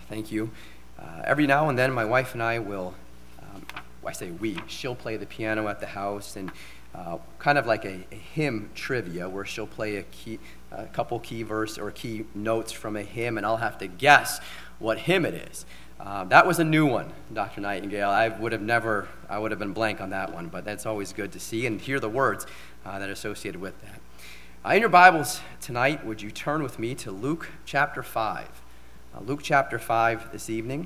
Thank you. Every now and then, my wife and I will, she'll play the piano at the house, and kind of like a hymn trivia where she'll play a couple key verse or key notes from a hymn, and I'll have to guess what hymn it is. That was a new one, Dr. Nightingale. I would have been blank on that one, but that's always good to see and hear the words that are associated with that. In your Bibles tonight, would you turn with me to Luke chapter 5? Luke chapter 5 this evening.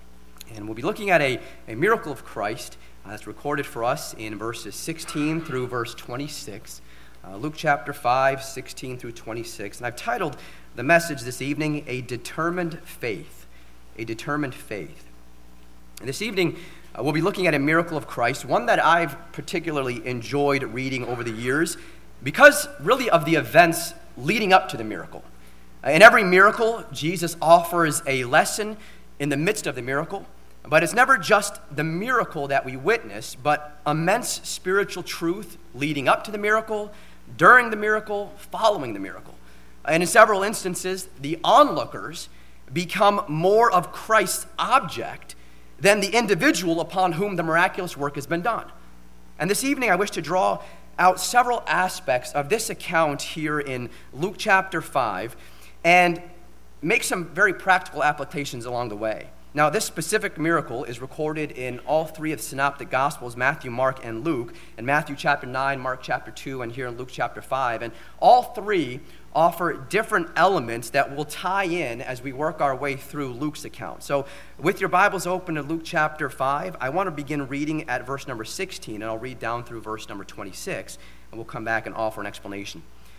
And we'll be looking at a miracle of Christ that's recorded for us in verses 16 through verse 26. Luke chapter 5, 16 through 26. And I've titled the message this evening, A Determined Faith. A Determined Faith. And this evening, we'll be looking at a miracle of Christ, one that I've particularly enjoyed reading over the years because really of the events leading up to the miracle. In every miracle, Jesus offers a lesson in the midst of the miracle, but it's never just the miracle that we witness, but immense spiritual truth leading up to the miracle, during the miracle, following the miracle. And in several instances, the onlookers become more of Christ's object than the individual upon whom the miraculous work has been done. And this evening, I wish to draw out several aspects of this account here in Luke chapter 5 and make some very practical applications along the way. Now, this specific miracle is recorded in all three of the synoptic gospels, Matthew, Mark, and Luke, in Matthew chapter 9, Mark chapter 2, and here in Luke chapter 5. And all three offer different elements that will tie in as we work our way through Luke's account. So with your Bibles open to Luke chapter 5, I want to begin reading at verse number 16, and I'll read down through verse number 26, and we'll come back and offer an explanation.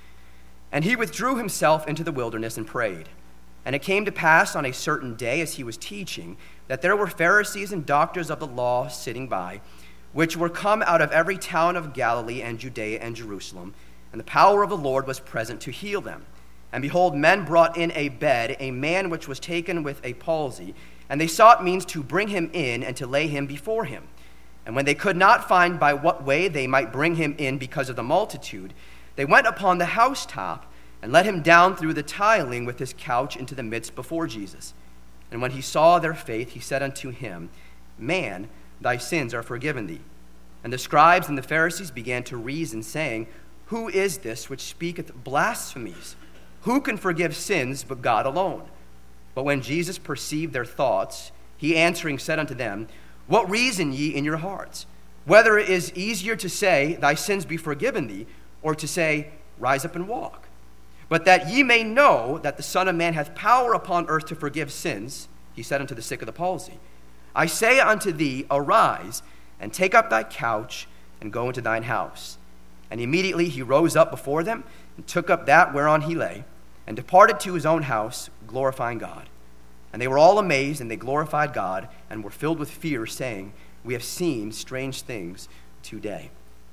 And he withdrew himself into the wilderness and prayed. And it came to pass on a certain day as he was teaching that there were Pharisees and doctors of the law sitting by, which were come out of every town of Galilee and Judea and Jerusalem, and the power of the Lord was present to heal them. And behold, men brought in a bed a man which was taken with a palsy, and they sought means to bring him in and to lay him before him. And when they could not find by what way they might bring him in because of the multitude, they went upon the housetop and let him down through the tiling with his couch into the midst before Jesus. And when he saw their faith, he said unto him, Man, thy sins are forgiven thee. And the scribes and the Pharisees began to reason, saying, Who is this which speaketh blasphemies? Who can forgive sins but God alone? But when Jesus perceived their thoughts, he answering said unto them, What reason ye in your hearts? Whether it is easier to say, Thy sins be forgiven thee, or to say, Rise up and walk. But that ye may know that the Son of Man hath power upon earth to forgive sins, he said unto the sick of the palsy, I say unto thee, Arise, and take up thy couch, and go into thine house. And immediately he rose up before them, and took up that whereon he lay, and departed to his own house, glorifying God. And they were all amazed, and they glorified God, and were filled with fear, saying, We have seen strange things today.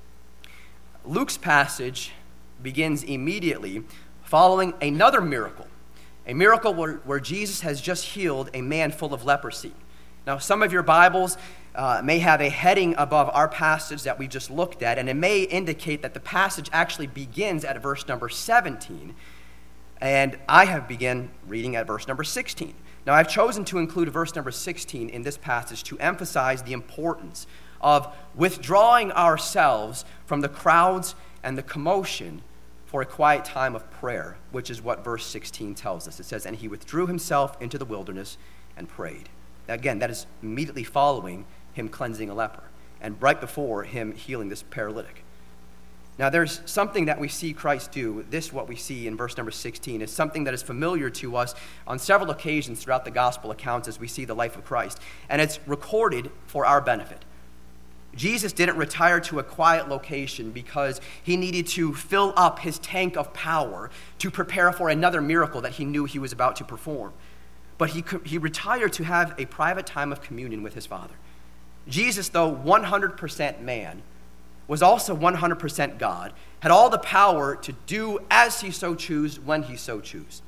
Luke's passage begins immediately following another miracle, a miracle where Jesus has just healed a man full of leprosy. Now, some of your Bibles may have a heading above our passage that we just looked at, and it may indicate that the passage actually begins at verse number 17, and I have begun reading at verse number 16. Now, I've chosen to include verse number 16 in this passage to emphasize the importance of withdrawing ourselves from the crowds and the commotion for a quiet time of prayer, which is what verse 16 tells us. It says, And he withdrew himself into the wilderness and prayed. Now, again, that is immediately following him cleansing a leper, and right before him healing this paralytic. Now, there's something that we see Christ do. This, what we see in verse number 16, is something that is familiar to us on several occasions throughout the gospel accounts as we see the life of Christ, and it's recorded for our benefit. Jesus didn't retire to a quiet location because he needed to fill up his tank of power to prepare for another miracle that he knew he was about to perform. But he retired to have a private time of communion with his Father. Jesus, though 100% man, was also 100% God, had all the power to do as he so choose when he so choose.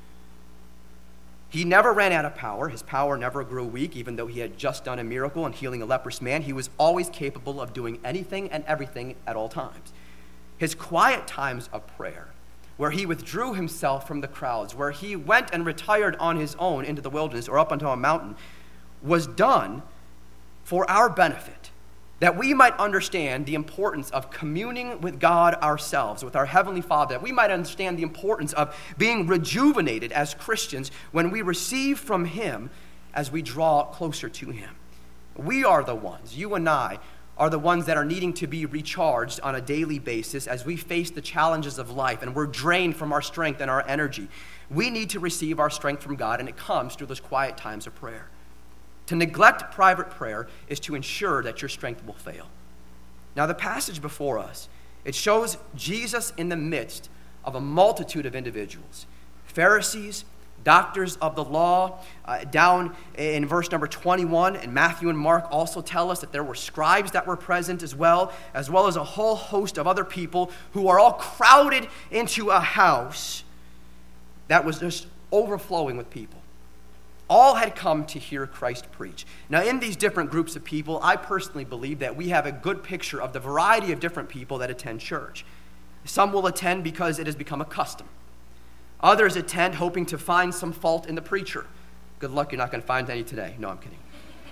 He never ran out of power. His power never grew weak, even though he had just done a miracle and healing a leprous man. He was always capable of doing anything and everything at all times. His quiet times of prayer where he withdrew himself from the crowds, where he went and retired on his own into the wilderness or up onto a mountain, was done for our benefit, that we might understand the importance of communing with God ourselves, with our Heavenly Father, that we might understand the importance of being rejuvenated as Christians when we receive from him as we draw closer to him. We are the ones, you and I, are the ones that are needing to be recharged on a daily basis as we face the challenges of life and we're drained from our strength and our energy. We need to receive our strength from God, and it comes through those quiet times of prayer. To neglect private prayer is to ensure that your strength will fail. Now, the passage before us, it shows Jesus in the midst of a multitude of individuals, Pharisees, doctors of the law. Down in verse number 21, and Matthew and Mark also tell us that there were scribes that were present as well as a whole host of other people who are all crowded into a house that was just overflowing with people. All had come to hear Christ preach. Now, in these different groups of people, I personally believe that we have a good picture of the variety of different people that attend church. Some will attend because it has become a custom. Others attend hoping to find some fault in the preacher. Good luck, you're not going to find any today. No, I'm kidding.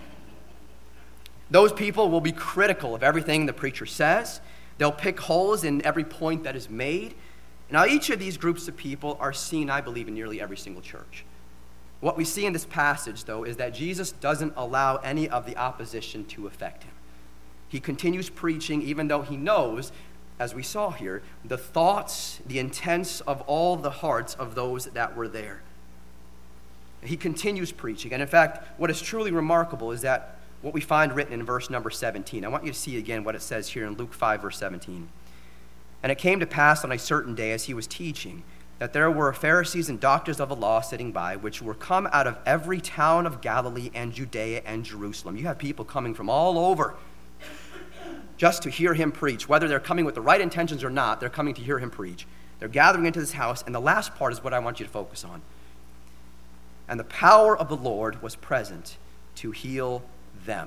Those people will be critical of everything the preacher says. They'll pick holes in every point that is made. Now, each of these groups of people are seen, I believe, in nearly every single church. What we see in this passage, though, is that Jesus doesn't allow any of the opposition to affect him. He continues preaching even though he knows, as we saw here, the thoughts, the intents of all the hearts of those that were there. He continues preaching. And in fact, what is truly remarkable is that what we find written in verse number 17. I want you to see again what it says here in Luke 5, verse 17. And it came to pass on a certain day as he was teaching, that there were Pharisees and doctors of the law sitting by, which were come out of every town of Galilee and Judea and Jerusalem. You have people coming from all over just to hear him preach. Whether they're coming with the right intentions or not, they're coming to hear him preach. They're gathering into this house, and the last part is what I want you to focus on. And the power of the Lord was present to heal them.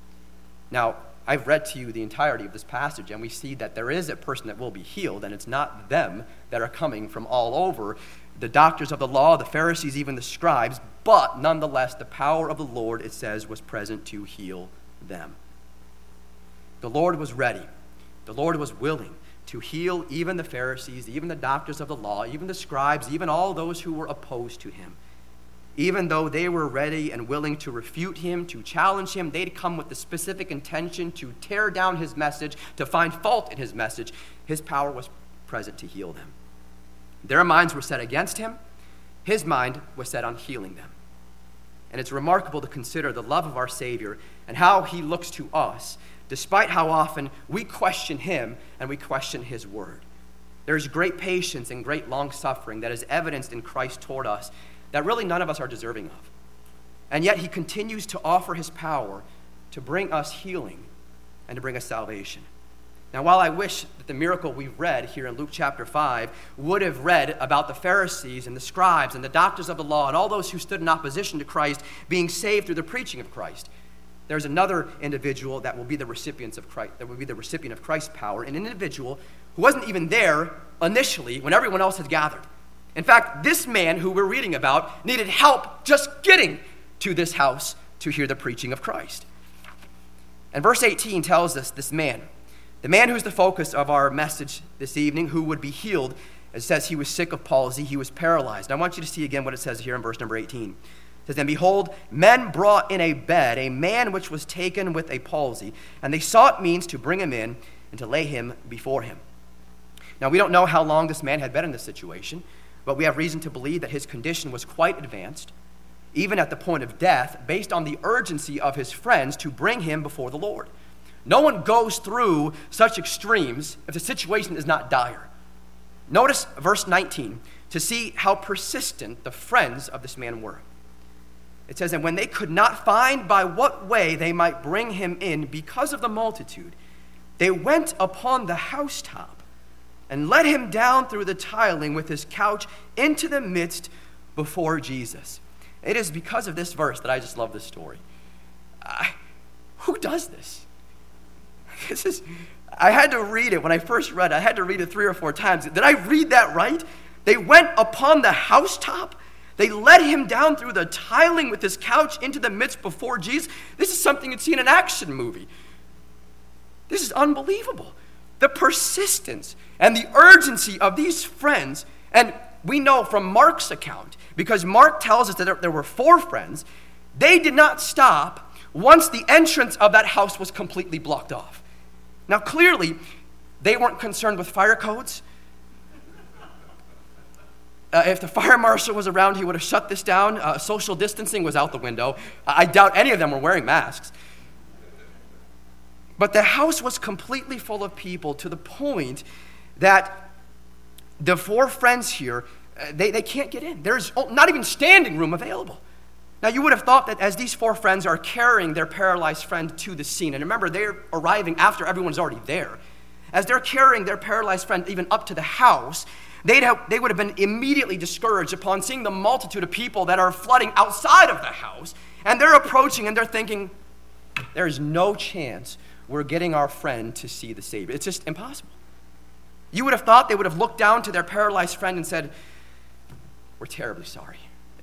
Now, I've read to you the entirety of this passage, and we see that there is a person that will be healed, and it's not them that are coming from all over, the doctors of the law, the Pharisees, even the scribes, but nonetheless, the power of the Lord, it says, was present to heal them. The Lord was ready. The Lord was willing to heal even the Pharisees, even the doctors of the law, even the scribes, even all those who were opposed to him. Even though they were ready and willing to refute him, to challenge him, they'd come with the specific intention to tear down his message, to find fault in his message. His power was present to heal them. Their minds were set against him. His mind was set on healing them. And it's remarkable to consider the love of our Savior and how he looks to us, despite how often we question him and we question his word. There's great patience and great long-suffering that is evidenced in Christ toward us that really none of us are deserving of. And yet he continues to offer his power to bring us healing and to bring us salvation. Now, while I wish that the miracle we've read here in Luke chapter 5 would have read about the Pharisees and the scribes and the doctors of the law and all those who stood in opposition to Christ being saved through the preaching of Christ, there's another individual that will be the recipient of Christ's power, an individual who wasn't even there initially when everyone else had gathered. In fact, this man who we're reading about needed help just getting to this house to hear the preaching of Christ. And verse 18 tells us this man, the man who's the focus of our message this evening, who would be healed, it says he was sick of palsy, he was paralyzed. And I want you to see again what it says here in verse number 18. It says, and behold, men brought in a bed a man which was taken with a palsy, and they sought means to bring him in and to lay him before him. Now, we don't know how long this man had been in this situation, but we have reason to believe that his condition was quite advanced, even at the point of death, based on the urgency of his friends to bring him before the Lord. No one goes through such extremes if the situation is not dire. Notice verse 19 to see how persistent the friends of this man were. It says, and when they could not find by what way they might bring him in because of the multitude, they went upon the housetop and let him down through the tiling with his couch into the midst before Jesus. It is because of this verse that I just love this story. Who does this? I had to read it. When I first read it, I had to read it 3 or 4 times. Did I read that right? They went upon the housetop. They led him down through the tiling with his couch into the midst before Jesus. This is something you'd see in an action movie. This is unbelievable. The persistence and the urgency of these friends, and we know from Mark's account, because Mark tells us that there were 4 friends, they did not stop once the entrance of that house was completely blocked off. Now, clearly, they weren't concerned with fire codes. If the fire marshal was around, he would have shut this down. Social distancing was out the window. I doubt any of them were wearing masks. But the house was completely full of people to the point that the 4 friends here, they can't get in. There's not even standing room available. Now, you would have thought that as these 4 friends are carrying their paralyzed friend to the scene, and remember, they're arriving after everyone's already there. As they're carrying their paralyzed friend even up to the house, they would have been immediately discouraged upon seeing the multitude of people that are flooding outside of the house, and they're approaching and they're thinking, there is no chance we're getting our friend to see the Savior. It's just impossible. You would have thought they would have looked down to their paralyzed friend and said, we're terribly sorry.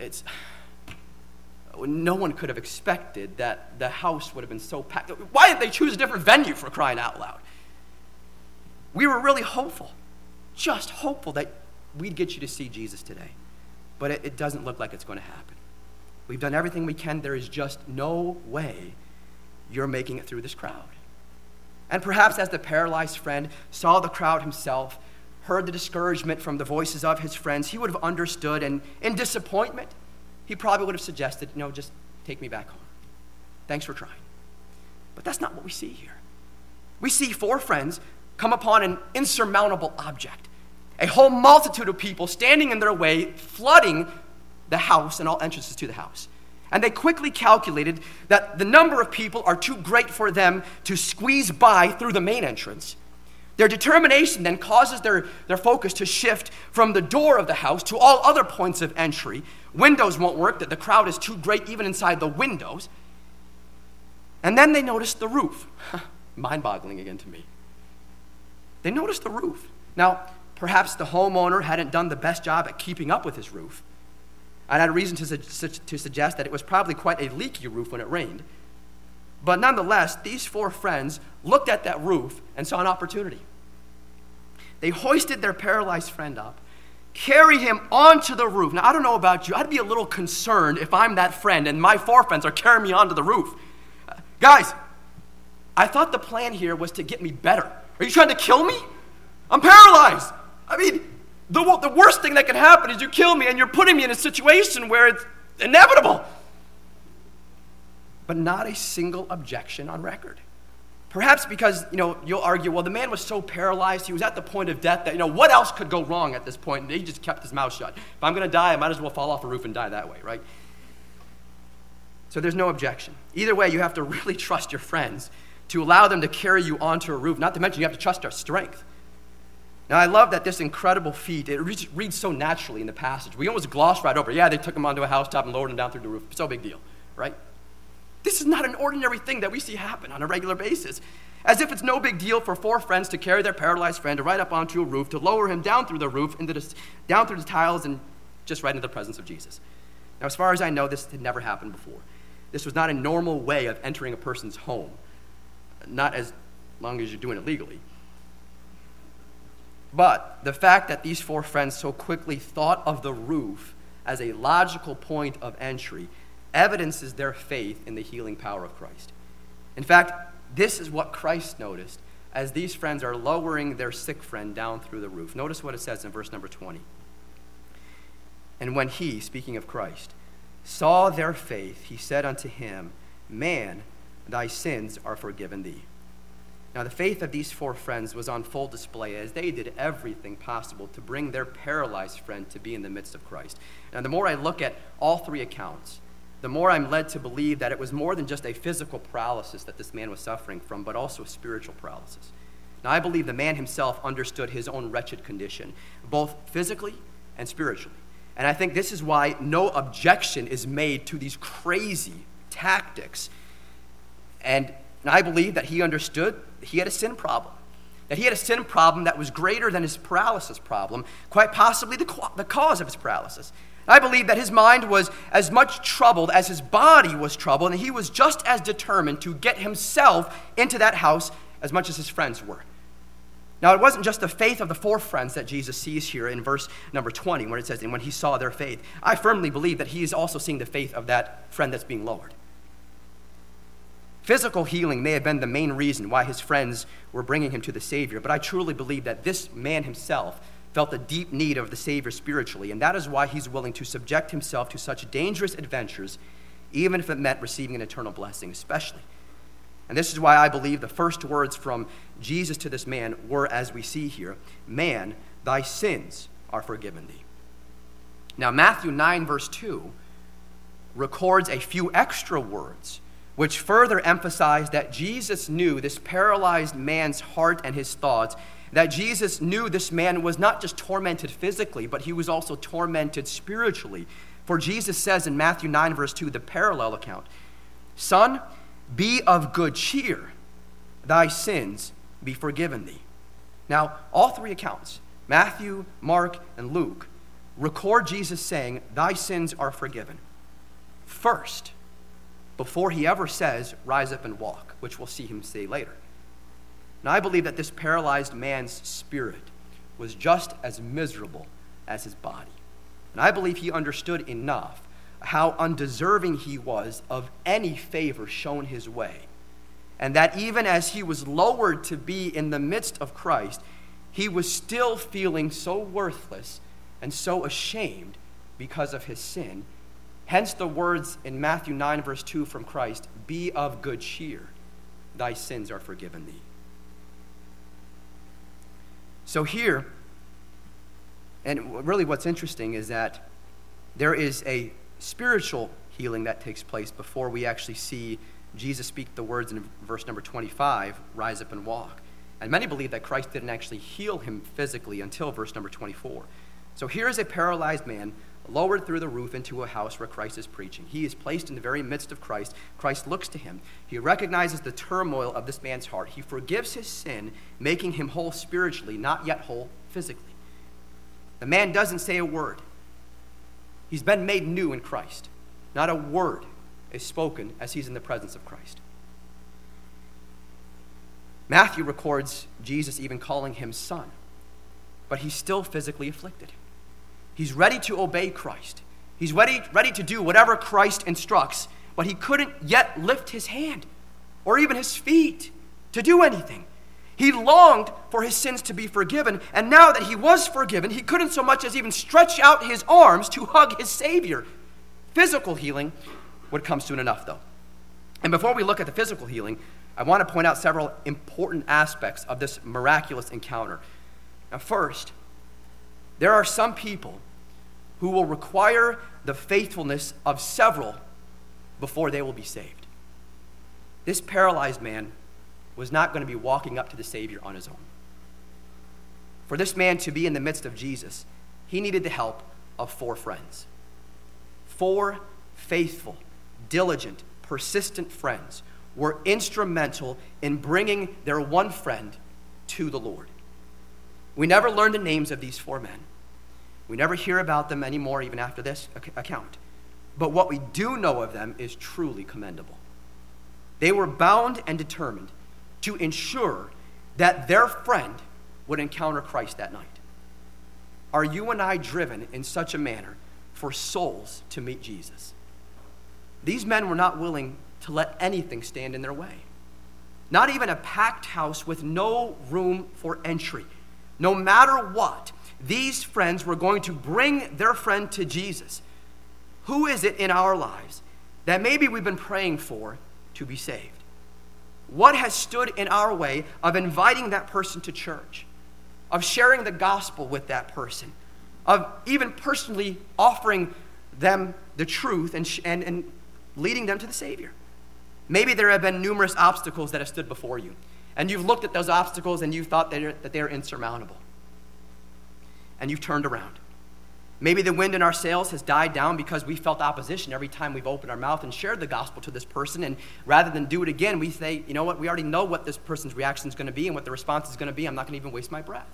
No one could have expected that the house would have been so packed. Why didn't they choose a different venue, for crying out loud? We were really hopeful, just hopeful that we'd get you to see Jesus today. But it doesn't look like it's going to happen. We've done everything we can. There is just no way you're making it through this crowd. And perhaps as the paralyzed friend saw the crowd himself, heard the discouragement from the voices of his friends, he would have understood, and in disappointment, he probably would have suggested, just take me back home. Thanks for trying. But that's not what we see here. We see 4 friends come upon an insurmountable object, a whole multitude of people standing in their way, flooding the house and all entrances to the house. And they quickly calculated that the number of people are too great for them to squeeze by through the main entrance. Their determination then causes their focus to shift from the door of the house to all other points of entry. Windows won't work, that the crowd is too great even inside the windows. And then they notice the roof. Mind-boggling again to me. They noticed the roof. Now, perhaps the homeowner hadn't done the best job at keeping up with his roof. I had reason to suggest that it was probably quite a leaky roof when it rained. But nonetheless, these 4 friends looked at that roof and saw an opportunity. They hoisted their paralyzed friend up, carried him onto the roof. Now, I don't know about you. I'd be a little concerned if I'm that friend and my 4 friends are carrying me onto the roof. Guys, I thought the plan here was to get me better. Are you trying to kill me? I'm paralyzed. I mean, the worst thing that can happen is you kill me and you're putting me in a situation where it's inevitable. But not a single objection on record. Perhaps because, you'll argue, well, the man was so paralyzed, he was at the point of death that, what else could go wrong at this point? And he just kept his mouth shut. If I'm going to die, I might as well fall off a roof and die that way, right? So there's no objection. Either way, you have to really trust your friends to allow them to carry you onto a roof. Not to mention, you have to trust our strength. Now, I love that this incredible feat, it reads so naturally in the passage. We almost gloss right over. Yeah, they took him onto a housetop and lowered him down through the roof. So big deal, right? This is not an ordinary thing that we see happen on a regular basis. As if it's no big deal for 4 friends to carry their paralyzed friend right up onto a roof, to lower him down through the roof, down through the tiles, and just right into the presence of Jesus. Now, as far as I know, this had never happened before. This was not a normal way of entering a person's home, not as long as you're doing it legally. But the fact that these 4 friends so quickly thought of the roof as a logical point of entry evidences their faith in the healing power of Christ. In fact, this is what Christ noticed as these friends are lowering their sick friend down through the roof. Notice what it says in verse number 20. And when he, speaking of Christ, saw their faith, he said unto him, Man, thy sins are forgiven thee. Now, the faith of these 4 friends was on full display as they did everything possible to bring their paralyzed friend to be in the midst of Christ. Now, the more I look at all 3 accounts, the more I'm led to believe that it was more than just a physical paralysis that this man was suffering from, but also a spiritual paralysis. Now, I believe the man himself understood his own wretched condition, both physically and spiritually. And I think this is why no objection is made to these crazy tactics. And I believe that he understood he had a sin problem. that he had a sin problem that was greater than his paralysis problem, quite possibly the cause of his paralysis. I believe that his mind was as much troubled as his body was troubled, and he was just as determined to get himself into that house as much as his friends were. Now, it wasn't just the faith of the 4 friends that Jesus sees here in verse number 20, when it says, and when he saw their faith. I firmly believe that he is also seeing the faith of that friend that's being lowered. Physical healing may have been the main reason why his friends were bringing him to the Savior, but I truly believe that this man himself felt a deep need of the Savior spiritually, and that is why he's willing to subject himself to such dangerous adventures, even if it meant receiving an eternal blessing, especially. And this is why I believe the first words from Jesus to this man were, as we see here, "Man, thy sins are forgiven thee." Now, Matthew 9, verse 2 records a few extra words which further emphasize that Jesus knew this paralyzed man's heart and his thoughts, that Jesus knew this man was not just tormented physically, but he was also tormented spiritually. For Jesus says in Matthew 9, verse 2, the parallel account, "Son, be of good cheer, thy sins be forgiven thee." Now, all 3 accounts, Matthew, Mark, and Luke, record Jesus saying, "Thy sins are forgiven," first, before he ever says, "Rise up and walk," which we'll see him say later. Now, I believe that this paralyzed man's spirit was just as miserable as his body. And I believe he understood enough how undeserving he was of any favor shown his way. And that even as he was lowered to be in the midst of Christ, he was still feeling so worthless and so ashamed because of his sin. Hence the words in Matthew 9, verse 2 from Christ, "Be of good cheer, thy sins are forgiven thee." So here, and really what's interesting is that there is a spiritual healing that takes place before we actually see Jesus speak the words in verse number 25, "Rise up and walk." And many believe that Christ didn't actually heal him physically until verse number 24. So here is a paralyzed man lowered through the roof into a house where Christ is preaching. He is placed in the very midst of Christ. Christ looks to him. He recognizes the turmoil of this man's heart. He forgives his sin, making him whole spiritually, not yet whole physically. The man doesn't say a word. He's been made new in Christ. Not a word is spoken as he's in the presence of Christ. Matthew records Jesus even calling him son, but he's still physically afflicted. He's ready to obey Christ. He's ready to do whatever Christ instructs, but he couldn't yet lift his hand or even his feet to do anything. He longed for his sins to be forgiven, and now that he was forgiven, he couldn't so much as even stretch out his arms to hug his Savior. Physical healing would come soon enough, though. And before we look at the physical healing, I want to point out several important aspects of this miraculous encounter. Now, first, there are some people who will require the faithfulness of several before they will be saved. This paralyzed man was not going to be walking up to the Savior on his own. For this man to be in the midst of Jesus, he needed the help of 4 friends. 4 faithful, diligent, persistent friends were instrumental in bringing their one friend to the Lord. We never learn the names of these 4 men. We never hear about them anymore, even after this account. But what we do know of them is truly commendable. They were bound and determined to ensure that their friend would encounter Christ that night. Are you and I driven in such a manner for souls to meet Jesus? These men were not willing to let anything stand in their way. Not even a packed house with no room for entry. No matter what, these friends were going to bring their friend to Jesus. Who is it in our lives that maybe we've been praying for to be saved? What has stood in our way of inviting that person to church, of sharing the gospel with that person, of even personally offering them the truth and leading them to the Savior? Maybe there have been numerous obstacles that have stood before you, and you've looked at those obstacles and you thought that they're insurmountable. And you've turned around. Maybe the wind in our sails has died down because we felt opposition every time we've opened our mouth and shared the gospel to this person. And rather than do it again, we say, you know what, we already know what this person's reaction is going to be and what the response is going to be. I'm not going to even waste my breath.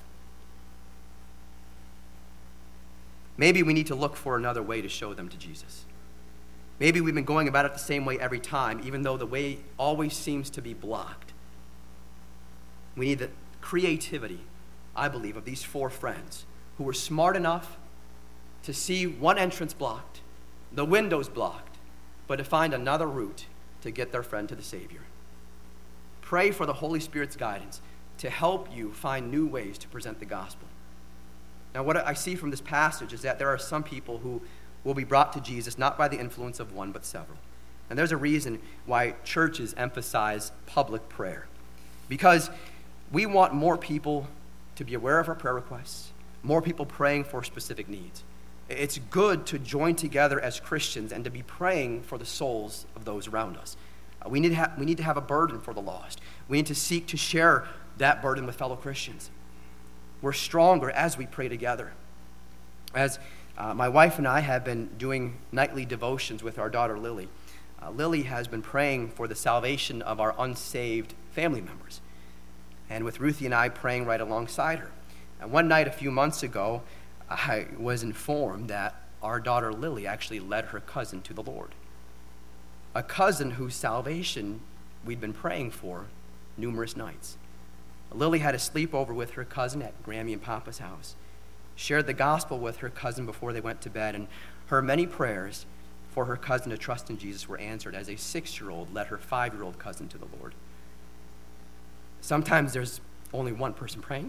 Maybe we need to look for another way to show them to Jesus. Maybe we've been going about it the same way every time, even though the way always seems to be blocked. We need the creativity, I believe, of these 4 friends who were smart enough to see one entrance blocked, the windows blocked, but to find another route to get their friend to the Savior. Pray for the Holy Spirit's guidance to help you find new ways to present the gospel. Now, what I see from this passage is that there are some people who will be brought to Jesus not by the influence of one, but several. And there's a reason why churches emphasize public prayer. Because we want more people to be aware of our prayer requests, more people praying for specific needs. It's good to join together as Christians and to be praying for the souls of those around us. We need to have a burden for the lost. We need to seek to share that burden with fellow Christians. We're stronger as we pray together. As my wife and I have been doing nightly devotions with our daughter Lily, Lily has been praying for the salvation of our unsaved family members. And with Ruthie and I praying right alongside her. And one night a few months ago, I was informed that our daughter Lily actually led her cousin to the Lord. A cousin whose salvation we'd been praying for numerous nights. Lily had a sleepover with her cousin at Grammy and Papa's house, shared the gospel with her cousin before they went to bed, and her many prayers for her cousin to trust in Jesus were answered as a 6-year-old led her 5-year-old cousin to the Lord. Sometimes there's only one person praying.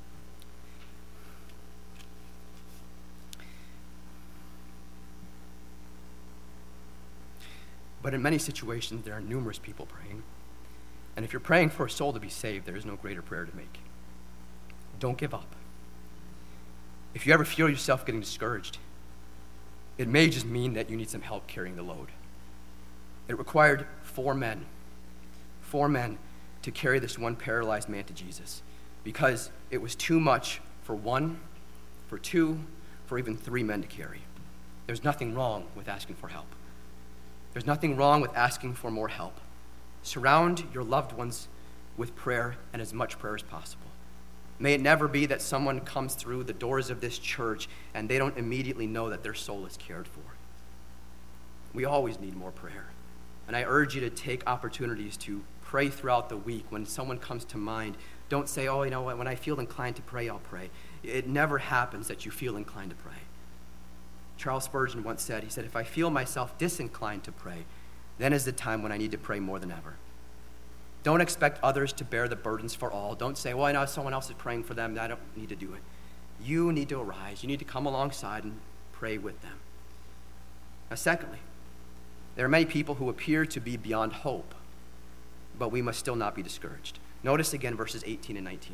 But in many situations, there are numerous people praying. And if you're praying for a soul to be saved, there is no greater prayer to make. Don't give up. If you ever feel yourself getting discouraged, it may just mean that you need some help carrying the load. It required 4 men to carry this one paralyzed man to Jesus because it was too much for 1, for 2, for even 3 men to carry. There's nothing wrong with asking for help. There's nothing wrong with asking for more help. Surround your loved ones with prayer and as much prayer as possible. May it never be that someone comes through the doors of this church and they don't immediately know that their soul is cared for. We always need more prayer. And I urge you to take opportunities to pray throughout the week. When someone comes to mind, don't say, oh, you know what, when I feel inclined to pray, I'll pray. It never happens that you feel inclined to pray. Charles Spurgeon once said, he said, if I feel myself disinclined to pray, then is the time when I need to pray more than ever. Don't expect others to bear the burdens for all. Don't say, well, I know someone else is praying for them. I don't need to do it. You need to arise. You need to come alongside and pray with them. Now, secondly, there are many people who appear to be beyond hope, but we must still not be discouraged. Notice again verses 18 and 19.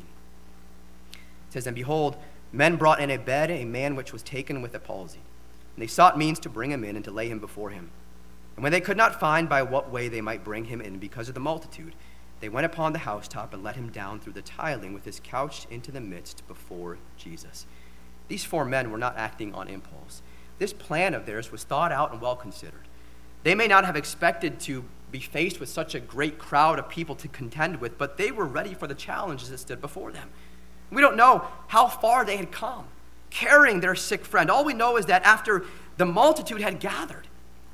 It says, and behold, men brought in a bed a man which was taken with a palsy. And they sought means to bring him in and to lay him before him. And when they could not find by what way they might bring him in because of the multitude, they went upon the housetop and let him down through the tiling with his couch into the midst before Jesus. These 4 men were not acting on impulse. This plan of theirs was thought out and well considered. They may not have expected to be faced with such a great crowd of people to contend with, but they were ready for the challenges that stood before them. We don't know how far they had come, carrying their sick friend. All we know is that after the multitude had gathered,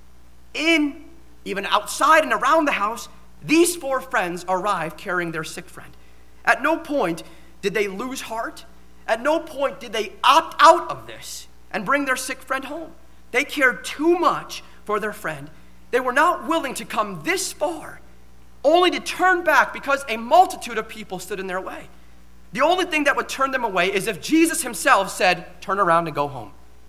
in, even outside and around the house, these 4 friends arrived carrying their sick friend. At no point did they lose heart. At no point did they opt out of this and bring their sick friend home. They cared too much for their friend. They were not willing to come this far, only to turn back because a multitude of people stood in their way. The only thing that would turn them away is if Jesus himself said, turn around and go home.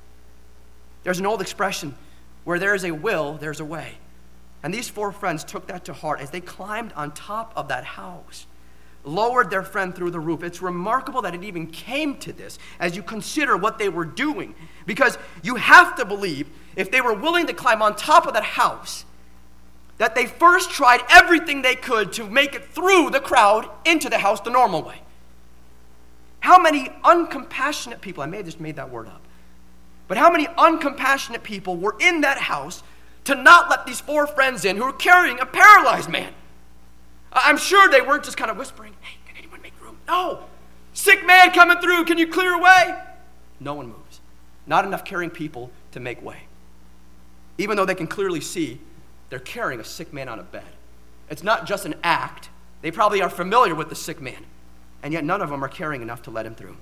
There's an old expression, where there is a will, there's a way. And these 4 friends took that to heart as they climbed on top of that house, lowered their friend through the roof. It's remarkable that it even came to this as you consider what they were doing. Because you have to believe, if they were willing to climb on top of that house, that they first tried everything they could to make it through the crowd into the house the normal way. How many uncompassionate people, I may have just made that word up, But how many uncompassionate people were in that house to not let these 4 friends in who were carrying a paralyzed man? I'm sure they weren't just kind of whispering, "Hey, can anyone make room?" No. "Sick man coming through, can you clear a way?" No one moves. Not enough carrying people to make way. Even though they can clearly see they're carrying a sick man on a bed. It's not just an act. They probably are familiar with the sick man. And yet none of them are carrying enough to let him through.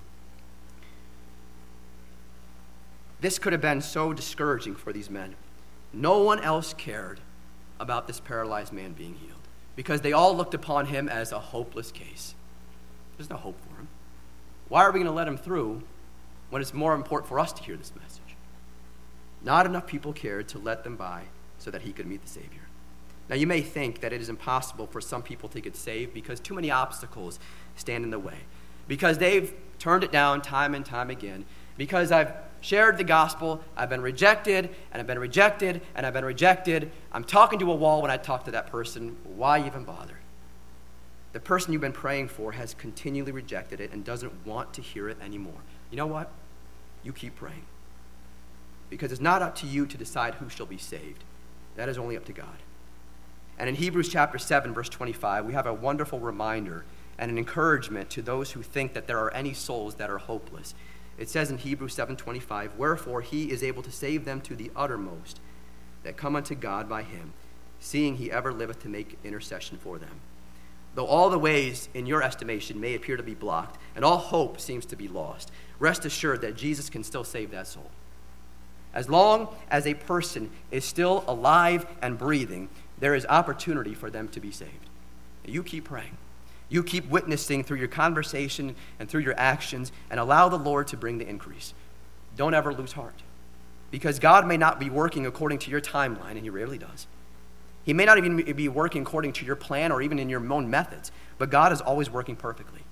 This could have been so discouraging for these men. No one else cared about this paralyzed man being healed because they all looked upon him as a hopeless case. There's no hope for him. Why are we going to let him through when it's more important for us to hear this message? Not enough people cared to let them by so that he could meet the Savior. Now, you may think that it is impossible for some people to get saved because too many obstacles stand in the way, because they've turned it down time and time again, because I've shared the gospel, I've been rejected, and I've been rejected, and I've been rejected. I'm talking to a wall when I talk to that person. Why even bother? The person you've been praying for has continually rejected it and doesn't want to hear it anymore. You know what? You keep praying. Because it's not up to you to decide who shall be saved. That is only up to God. And in Hebrews chapter 7, verse 25, we have a wonderful reminder and an encouragement to those who think that there are any souls that are hopeless. It says in Hebrews 7:25, "Wherefore he is able to save them to the uttermost that come unto God by him, seeing he ever liveth to make intercession for them." Though all the ways in your estimation may appear to be blocked and all hope seems to be lost, rest assured that Jesus can still save that soul. As long as a person is still alive and breathing, there is opportunity for them to be saved. You keep praying. You keep witnessing through your conversation and through your actions and allow the Lord to bring the increase. Don't ever lose heart, because God may not be working according to your timeline, and he rarely does. He may not even be working according to your plan or even in your own methods, but God is always working perfectly.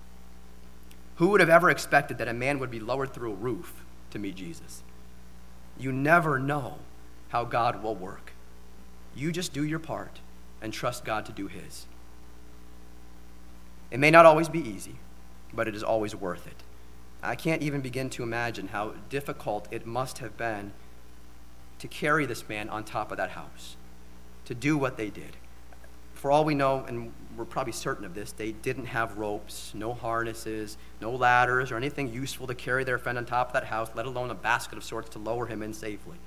Who would have ever expected that a man would be lowered through a roof to meet Jesus? You never know how God will work. You just do your part and trust God to do his. It may not always be easy, but it is always worth it. I can't even begin to imagine how difficult it must have been to carry this man on top of that house, to do what they did. For all we know, and we're probably certain of this, they didn't have ropes, no harnesses, no ladders, or anything useful to carry their friend on top of that house, let alone a basket of sorts to lower him in safely.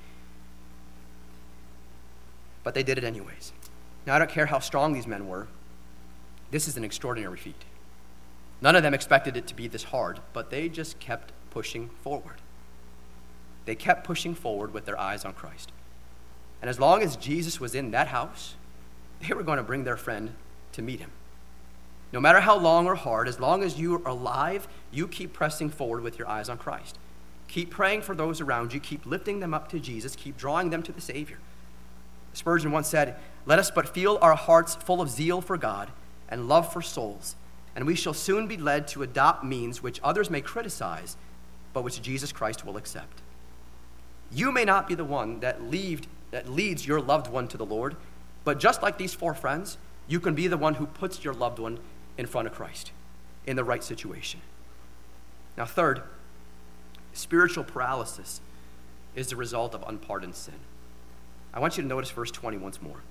But they did it anyways. Now, I don't care how strong these men were. This is an extraordinary feat. None of them expected it to be this hard, but they just kept pushing forward. They kept pushing forward with their eyes on Christ. And as long as Jesus was in that house, they were going to bring their friend to meet him. No matter how long or hard, as long as you are alive, you keep pressing forward with your eyes on Christ. Keep praying for those around you. Keep lifting them up to Jesus. Keep drawing them to the Savior. Spurgeon once said, "Let us but feel our hearts full of zeal for God and love for souls, and we shall soon be led to adopt means which others may criticize, but which Jesus Christ will accept." You may not be the one that leads your loved one to the Lord, but just like these 4 friends, you can be the one who puts your loved one in front of Christ in the right situation. Now, third, spiritual paralysis is the result of unpardoned sin. I want you to notice verse 20 once more.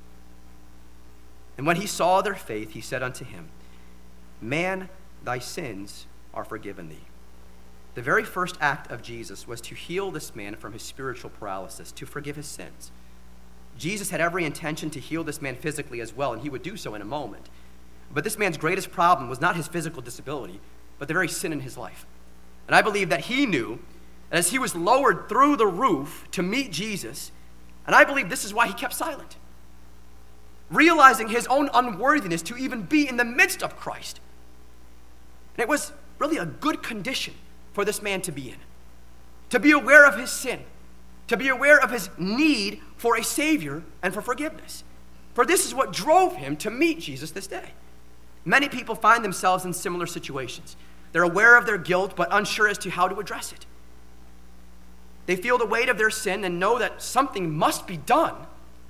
"And when he saw their faith, he said unto him, Man, thy sins are forgiven thee." The very first act of Jesus was to heal this man from his spiritual paralysis, to forgive his sins. Jesus had every intention to heal this man physically as well, and he would do so in a moment. But this man's greatest problem was not his physical disability, but the very sin in his life. And I believe that he knew, as he was lowered through the roof to meet Jesus, and I believe this is why he kept silent, realizing his own unworthiness to even be in the midst of Christ. And it was really a good condition for this man to be in, to be aware of his sin, to be aware of his need for a Savior and for forgiveness. For this is what drove him to meet Jesus this day. Many people find themselves in similar situations. They're aware of their guilt, but unsure as to how to address it. They feel the weight of their sin and know that something must be done,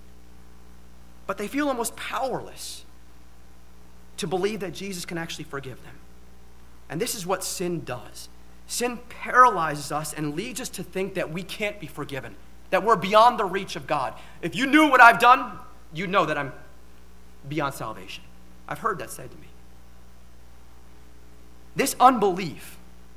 but they feel almost powerless to believe that Jesus can actually forgive them. And this is what sin does. Sin paralyzes us and leads us to think that we can't be forgiven, that we're beyond the reach of God. If you knew what I've done, you'd know that I'm beyond salvation. I've heard that said to me. This unbelief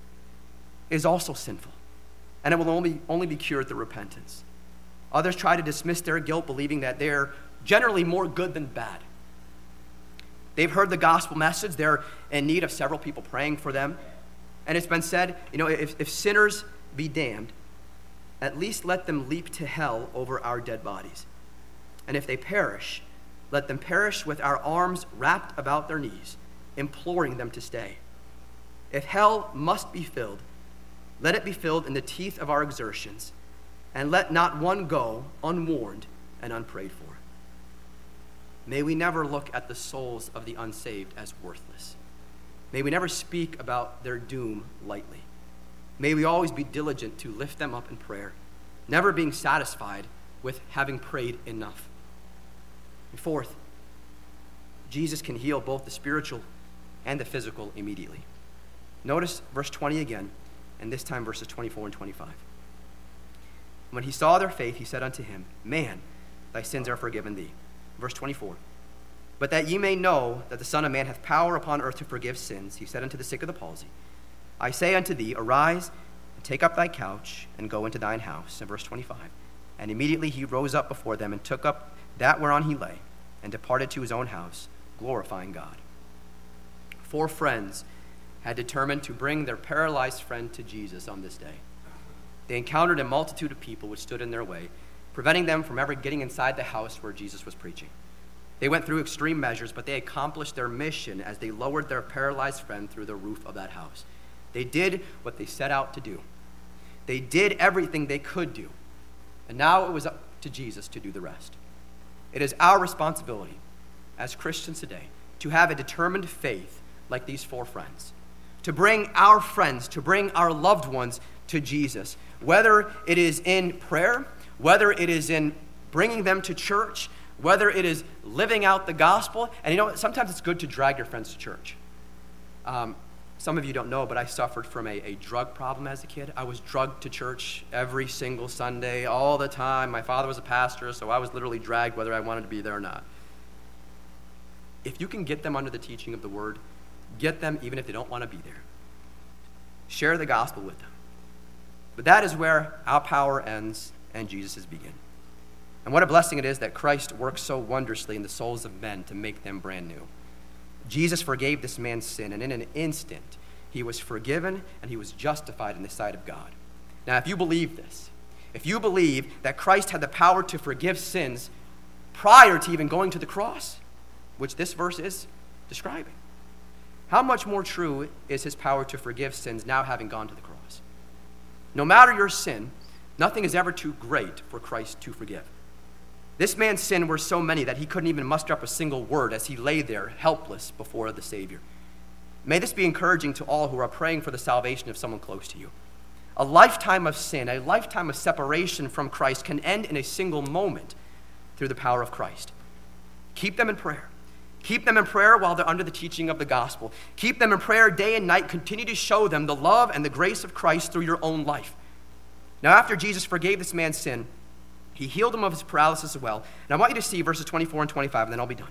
is also sinful, and it will only be cured through repentance. Others try to dismiss their guilt, believing that they're generally more good than bad. They've heard the gospel message. They're in need of several people praying for them. And it's been said, if sinners be damned, at least let them leap to hell over our dead bodies. And if they perish, let them perish with our arms wrapped about their knees, imploring them to stay. If hell must be filled, let it be filled in the teeth of our exertions, and let not one go unwarned and unprayed for. May we never look at the souls of the unsaved as worthless. May we never speak about their doom lightly. May we always be diligent to lift them up in prayer, never being satisfied with having prayed enough. And fourth, Jesus can heal both the spiritual and the physical immediately. Notice verse 20 again, and this time verses 24 and 25. When he saw their faith, he said unto him, Man, thy sins are forgiven thee. Verse 24. But that ye may know that the Son of Man hath power upon earth to forgive sins, he said unto the sick of the palsy, I say unto thee, arise, and take up thy couch, and go into thine house. In verse 25. And immediately he rose up before them, and took up that whereon he lay, and departed to his own house, glorifying God. 4 friends had determined to bring their paralyzed friend to Jesus on this day. They encountered a multitude of people which stood in their way, preventing them from ever getting inside the house where Jesus was preaching. They went through extreme measures, but they accomplished their mission as they lowered their paralyzed friend through the roof of that house. They did what they set out to do. They did everything they could do. And now it was up to Jesus to do the rest. It is our responsibility as Christians today to have a determined faith like these 4 friends, to bring our friends, to bring our loved ones to Jesus, whether it is in prayer, whether it is in bringing them to church, whether it is living out the gospel. And sometimes it's good to drag your friends to church. Some of you don't know, but I suffered from a drug problem as a kid. I was drugged to church every single Sunday, all the time. My father was a pastor, so I was literally dragged whether I wanted to be there or not. If you can get them under the teaching of the word, get them even if they don't want to be there. Share the gospel with them. But that is where our power ends and Jesus' begins. And what a blessing it is that Christ works so wondrously in the souls of men to make them brand new. Jesus forgave this man's sin, and in an instant, he was forgiven and he was justified in the sight of God. Now, if you believe this, if you believe that Christ had the power to forgive sins prior to even going to the cross, which this verse is describing, how much more true is his power to forgive sins now having gone to the cross? No matter your sin, nothing is ever too great for Christ to forgive. This man's sin were so many that he couldn't even muster up a single word as he lay there helpless before the Savior. May this be encouraging to all who are praying for the salvation of someone close to you. A lifetime of sin, a lifetime of separation from Christ can end in a single moment through the power of Christ. Keep them in prayer. Keep them in prayer while they're under the teaching of the gospel. Keep them in prayer day and night. Continue to show them the love and the grace of Christ through your own life. Now, after Jesus forgave this man's sin, he healed him of his paralysis as well. And I want you to see verses 24 and 25, and then I'll be done.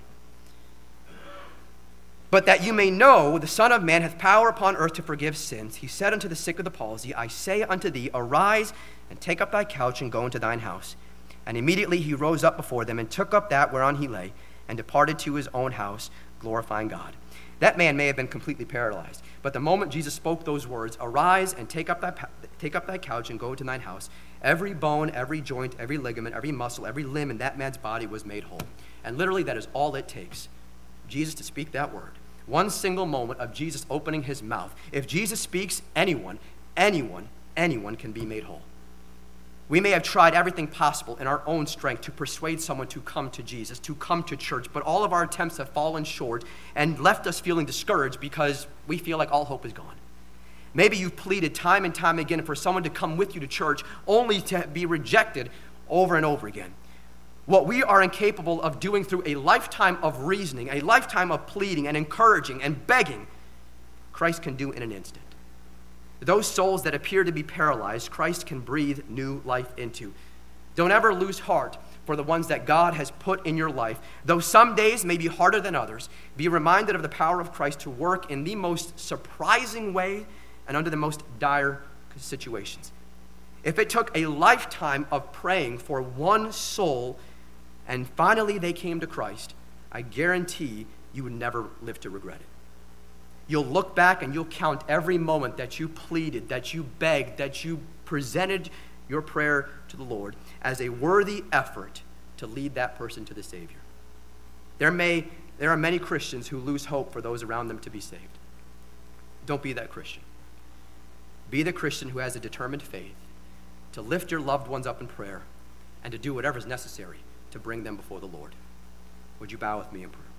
But that you may know the Son of Man hath power upon earth to forgive sins, he said unto the sick of the palsy, I say unto thee, arise and take up thy couch and go into thine house. And immediately he rose up before them and took up that whereon he lay and departed to his own house, glorifying God. That man may have been completely paralyzed, but the moment Jesus spoke those words, arise and take up thy couch and go to thine house, every bone, every joint, every ligament, every muscle, every limb in that man's body was made whole. And literally that is all it takes, Jesus to speak that word. One single moment of Jesus opening his mouth. If Jesus speaks, anyone can be made whole. We may have tried everything possible in our own strength to persuade someone to come to Jesus, to come to church, but all of our attempts have fallen short and left us feeling discouraged because we feel like all hope is gone. Maybe you've pleaded time and time again for someone to come with you to church only to be rejected over and over again. What we are incapable of doing through a lifetime of reasoning, a lifetime of pleading and encouraging and begging, Christ can do in an instant. Those souls that appear to be paralyzed, Christ can breathe new life into. Don't ever lose heart for the ones that God has put in your life. Though some days may be harder than others, be reminded of the power of Christ to work in the most surprising way and under the most dire situations. If it took a lifetime of praying for one soul and finally they came to Christ, I guarantee you would never live to regret it. You'll look back and you'll count every moment that you pleaded, that you begged, that you presented your prayer to the Lord as a worthy effort to lead that person to the Savior. There are many Christians who lose hope for those around them to be saved. Don't be that Christian. Be the Christian who has a determined faith to lift your loved ones up in prayer and to do whatever is necessary to bring them before the Lord. Would you bow with me in prayer?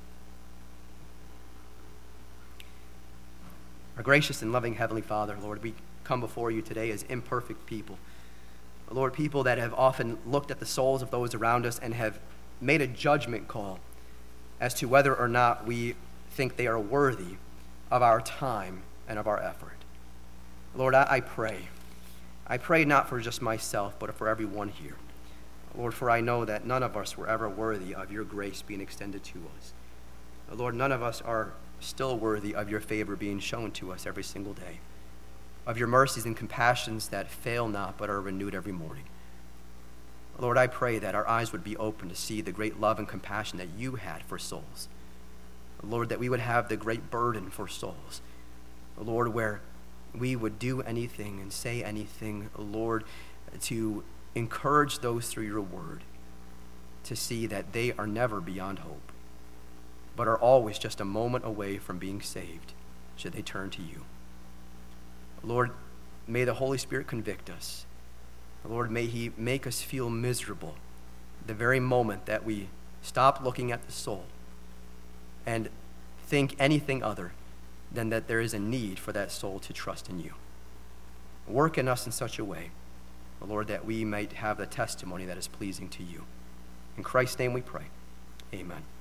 Our gracious and loving Heavenly Father, Lord, we come before you today as imperfect people. Lord, people that have often looked at the souls of those around us and have made a judgment call as to whether or not we think they are worthy of our time and of our effort. Lord, I pray. I pray not for just myself, but for everyone here. Lord, for I know that none of us were ever worthy of your grace being extended to us. Lord, none of us are still worthy of your favor being shown to us every single day, of your mercies and compassions that fail not but are renewed every morning. Lord, I pray that our eyes would be open to see the great love and compassion that you had for souls. Lord, that we would have the great burden for souls. Lord, where we would do anything and say anything, Lord, to encourage those through your word to see that they are never beyond hope, but are always just a moment away from being saved should they turn to you. Lord, may the Holy Spirit convict us. Lord, may he make us feel miserable the very moment that we stop looking at the soul and think anything other than that there is a need for that soul to trust in you. Work in us in such a way, Lord, that we might have the testimony that is pleasing to you. In Christ's name we pray. Amen.